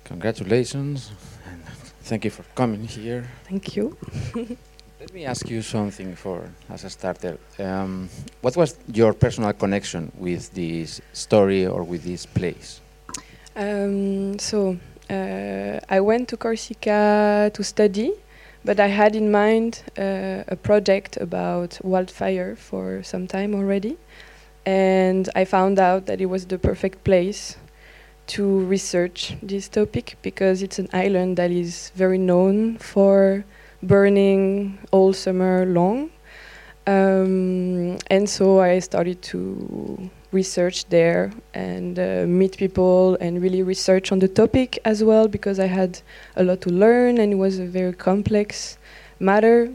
Congratulations, and thank you for coming here. Thank you. Let me ask you something for as a starter. What was your personal connection with this story or with this place? I went to Corsica to study, but I had in mind a project about wildfire for some time already, and I found out that it was the perfect place to research this topic because it's an island that is very known for burning all summer long. And so I started to research there and meet people and really research on the topic as well because I had a lot to learn and it was a very complex matter.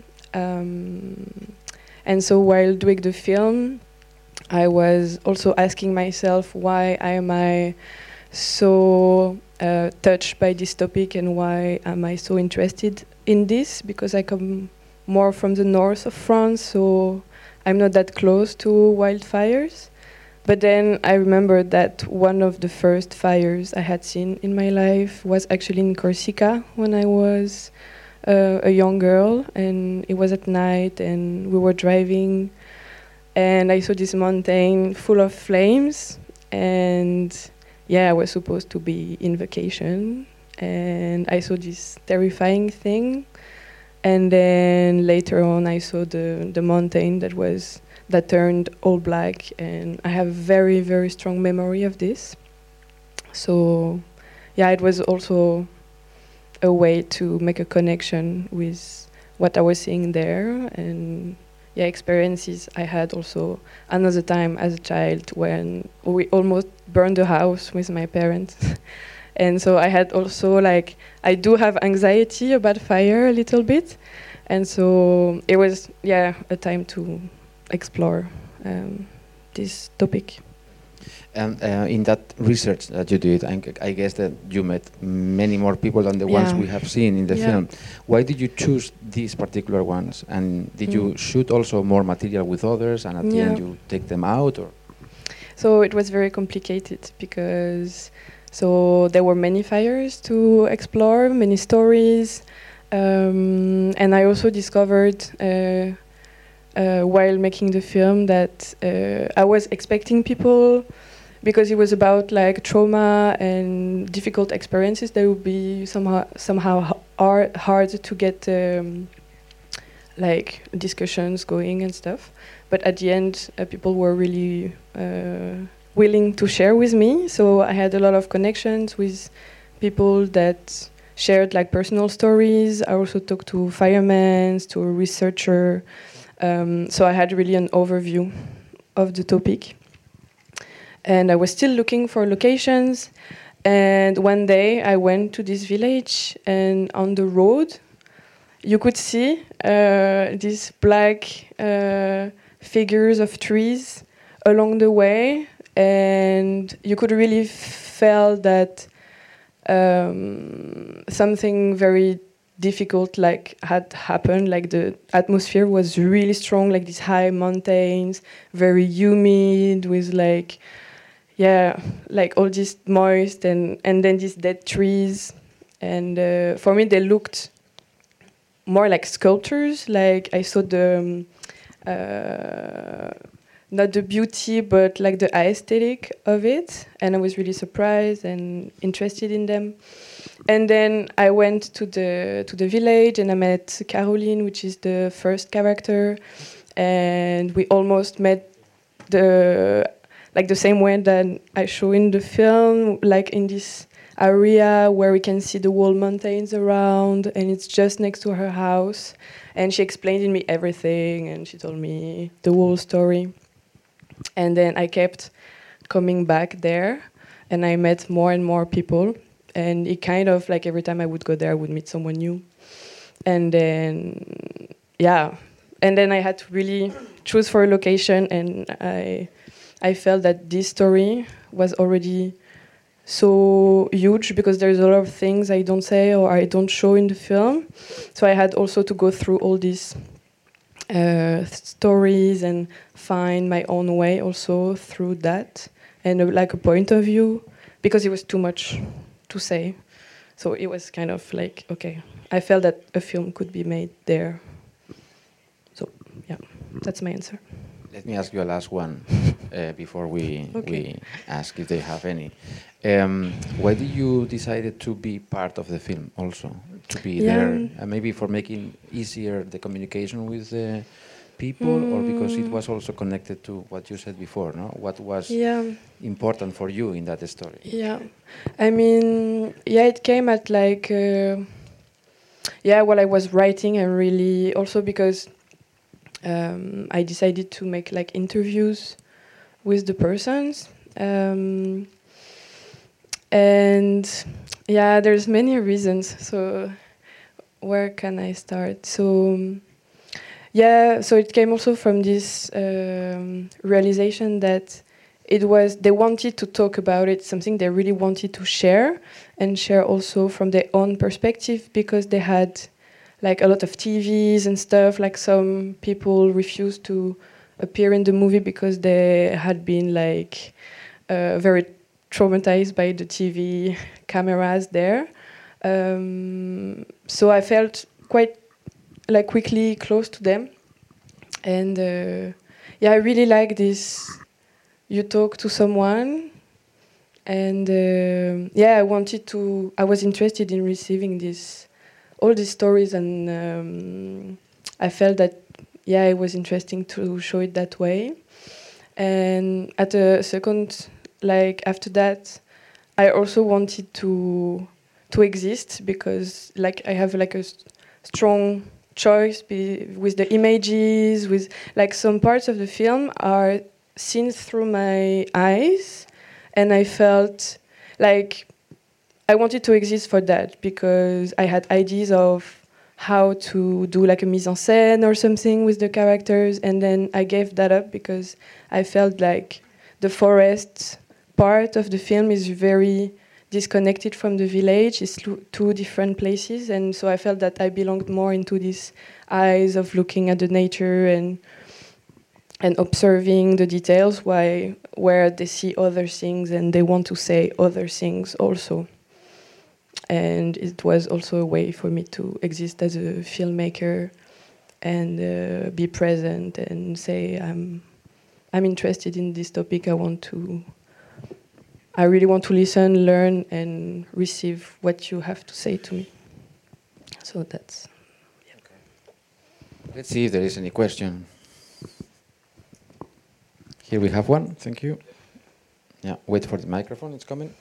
And so while doing the film, I was also asking myself, why am I so touched by this topic and why am I so interested in this? Because I come more from the north of France, so I'm not that close to wildfires. But then I remember that one of the first fires I had seen in my life was actually in Corsica when I was a young girl, and it was at night and we were driving and I saw this mountain full of flames, and I was supposed to be in vacation, and I saw this terrifying thing. And then later on, I saw the mountain that turned all black, and I have a very, very strong memory of this. So, it was also a way to make a connection with what I was seeing there, and experiences I had also another time as a child when we almost burned the house with my parents. And so I had also I do have anxiety about fire a little bit. And so it was, a time to explore this topic. And in that research that you did, I guess that you met many more people than the ones we have seen in the film. Why did you choose these particular ones? And did you shoot also more material with others, and at the end you take them out? Or? So it was very complicated because there were many fires to explore, many stories. And I also discovered while making the film that I was expecting people, because it was about trauma and difficult experiences, that would be somehow hard to get discussions going and stuff. But at the end, people were really willing to share with me. So I had a lot of connections with people that shared personal stories. I also talked to firemen, to a researcher. So I had really an overview of the topic. And I was still looking for locations. And one day I went to this village, and on the road you could see these black figures of trees along the way. And you could really feel that something very difficult had happened. The atmosphere was really strong, these high mountains, very humid, with all this moist, and then these dead trees. And for me they looked more like sculptures. I saw the not the beauty, but the aesthetic of it, and I was really surprised and interested in them. And then I went to the village, and I met Caroline, which is the first character, and we almost met the same way that I show in the film, in this area where we can see the whole mountains around, and it's just next to her house. And she explained to me everything, and she told me the whole story. And then I kept coming back there, and I met more and more people. And it kind of every time I would go there, I would meet someone new. And then, and then I had to really choose for a location, and I felt that this story was already so huge because there's a lot of things I don't say or I don't show in the film. So I had also to go through all these stories and find my own way also through that, and a point of view, because it was too much to say. So it was kind of like, okay, I felt that a film could be made there. So yeah, that's my answer. Let me ask you a last one before we ask if they have any. Why did you decided to be part of the film also? To be there, maybe for making easier the communication with the people, or because it was also connected to what you said before, no? What was important for you in that story? Yeah, I mean, it came at like, while I was writing, and really also because I decided to make like interviews with the persons, and there's many reasons. So where can I start? So so it came also from this realization that they wanted to talk about it, something they really wanted to share, and share also from their own perspective, because they had like a lot of TVs and stuff. Like some people refused to appear in the movie because they had been like very traumatized by the TV cameras there. So I felt quite like quickly close to them, and I really like this. You talk to someone, and I was interested in receiving all these stories, and I felt that it was interesting to show it that way. And at a second, like after that, I also wanted to exist, because like I have like a strong choice with the images, with like some parts of the film are seen through my eyes, and I felt like I wanted to exist for that, because I had ideas of how to do like a mise en scène or something with the characters, and then I gave that up because I felt like the forest part of the film is very disconnected from the village. It's two different places, and so I felt that I belonged more into these eyes of looking at the nature and observing the details, where they see other things and they want to say other things also. And it was also a way for me to exist as a filmmaker and be present and say I'm interested in this topic. I really want to listen, learn, and receive what you have to say to me. So that's Okay. Let's see if there is any question. Here we have one. Thank you. Yeah, wait for the microphone. It's coming.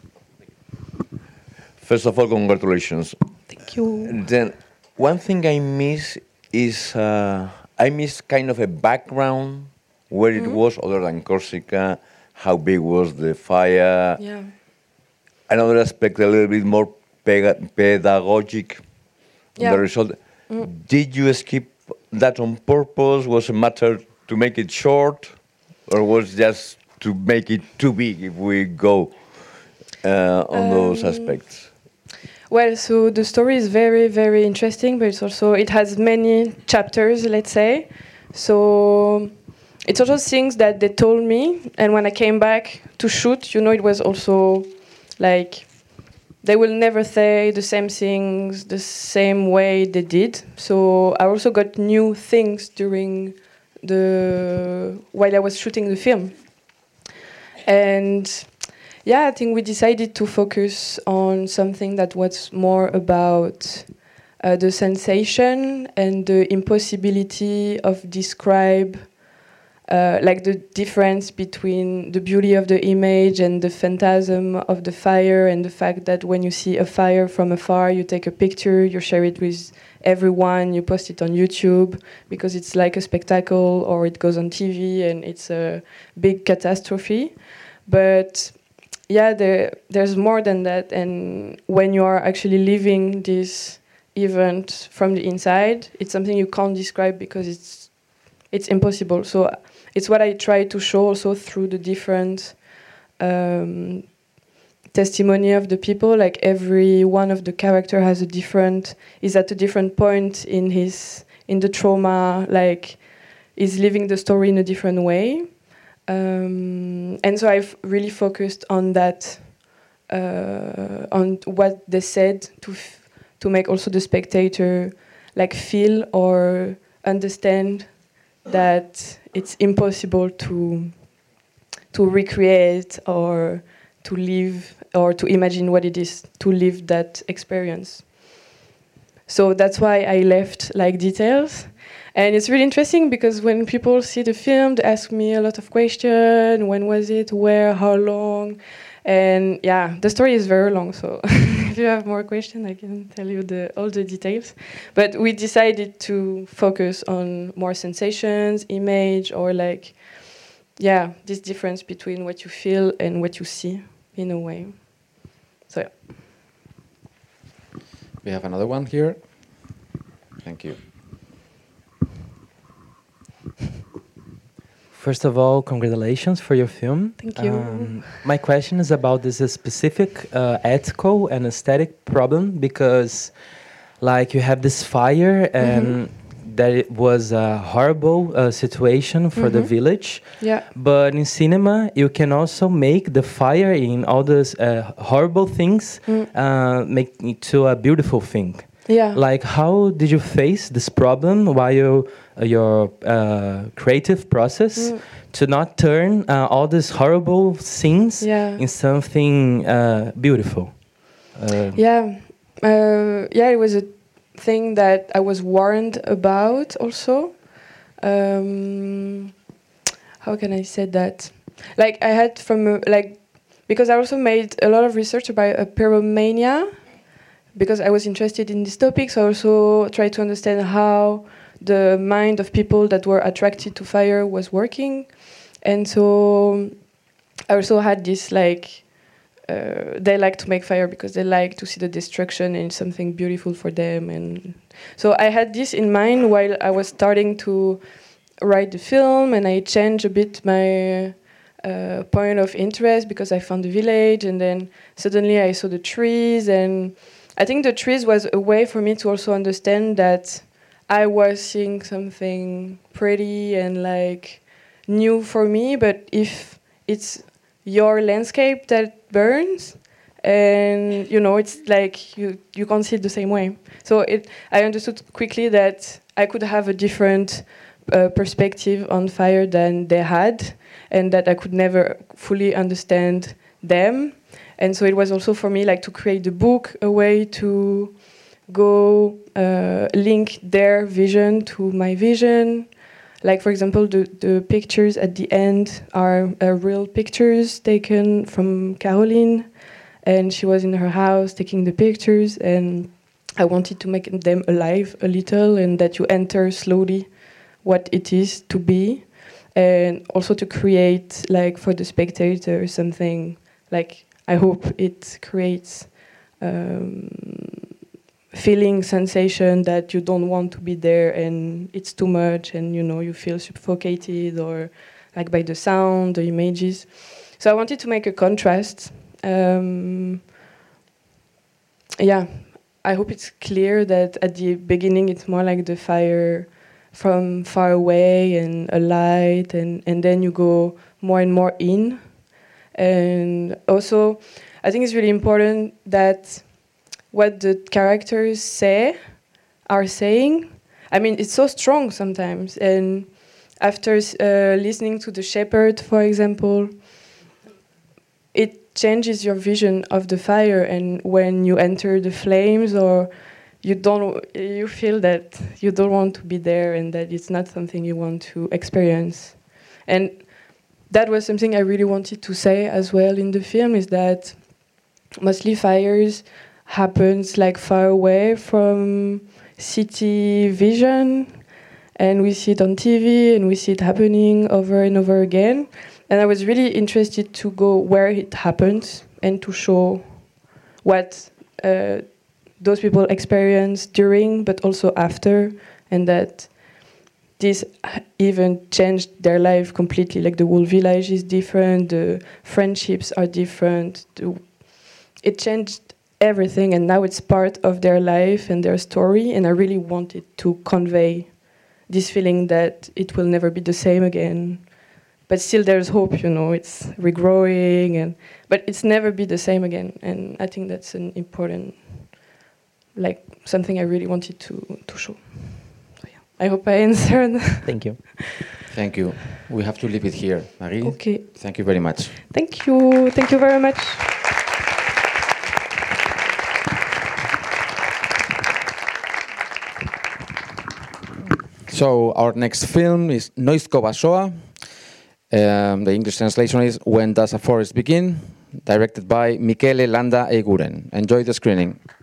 First of all, congratulations. Thank you. And then one thing I miss is I miss kind of a background where it was, other than Corsica, how big was the fire. Yeah. Another aspect, a little bit more pedagogic, the result. Did you skip that on purpose? Was it a matter to make it short, or was it just to make it too big if we go on those aspects? Well, so the story is very, very interesting, but it has many chapters, let's say. So it's also things that they told me, and when I came back to shoot, it was also like they will never say the same things the same way they did. So I also got new things while I was shooting the film. And I think we decided to focus on something that was more about the sensation and the impossibility of describe like the difference between the beauty of the image and the phantasm of the fire, and the fact that when you see a fire from afar, you take a picture, you share it with everyone, you post it on YouTube because it's like a spectacle, or it goes on TV and it's a big catastrophe. But there's more than that, and when you are actually living this event from the inside, it's something you can't describe because it's impossible. So it's what I try to show also through the different testimony of the people. Like every one of the character is at a different point in the trauma, like is living the story in a different way. And so I've really focused on that on what they said to make also the spectator like feel or understand that it's impossible to recreate or to live or to imagine what it is to live that experience. So that's why I left like details. And it's really interesting because when people see the film, they ask me a lot of questions. When was it? Where? How long? And yeah, the story is very long. So if you have more questions, I can tell you all the details. But we decided to focus on more sensations, image, or like, yeah, this difference between what you feel and what you see in a way. So yeah. We have another one here. Thank you. First of all, congratulations for your film. Thank you. My question is about this specific ethical and aesthetic problem because, like, you have this fire and that it was a horrible situation for the village. Yeah. But in cinema, you can also make the fire in all those horrible things make it to a beautiful thing. Yeah. Like, how did you face this problem while your creative process to not turn all these horrible scenes in something beautiful? It was a thing that I was warned about also. How can I say that? Like, I had because I also made a lot of research about pyromania, because I was interested in this topic, so I also tried to understand how the mind of people that were attracted to fire was working. And so I also had this, like, they like to make fire because they like to see the destruction and it's something beautiful for them. And so I had this in mind while I was starting to write the film, and I changed a bit my point of interest because I found the village, and then suddenly I saw the trees, and I think the trees was a way for me to also understand that I was seeing something pretty and like new for me, but if it's your landscape that burns, and you know, it's like you can't see it the same way. So I understood quickly that I could have a different perspective on fire than they had, and that I could never fully understand them. And so it was also for me like to create the book a way to go link their vision to my vision. Like, for example, the pictures at the end are real pictures taken from Caroline, and she was in her house taking the pictures, and I wanted to make them alive a little, and that you enter slowly what it is to be, and also to create, like, for the spectator something, like, I hope it creates feeling, sensation that you don't want to be there and it's too much, and you know, you feel suffocated or like by the sound, the images. So I wanted to make a contrast. I hope it's clear that at the beginning it's more like the fire from far away and a light, and then you go more and more in. And also, I think it's really important that what the characters are saying, I mean, it's so strong sometimes. And after listening to the shepherd, for example, it changes your vision of the fire. And when you enter the flames, or you feel that you don't want to be there, and that it's not something you want to experience. And that was something I really wanted to say as well in the film, is that mostly fires happens like far away from city vision, and we see it on TV and we see it happening over and over again. And I was really interested to go where it happens and to show what those people experience during, but also after, and that this even changed their life completely. Like, the whole village is different, the friendships are different, it changed everything, and now it's part of their life and their story. And I really wanted to convey this feeling that it will never be the same again, but still there's hope, you know, it's regrowing, but it's never be the same again. And I think that's an important, like, something I really wanted to show. So yeah, I hope I answered. Thank you. Thank you. We have to leave it here, Marie. Okay. Thank you very much. Thank you. Thank you very much. So our next film is Noizko Basoa. The English translation is When Does a Forest Begin? Directed by Michele Landa Eguren. Enjoy the screening.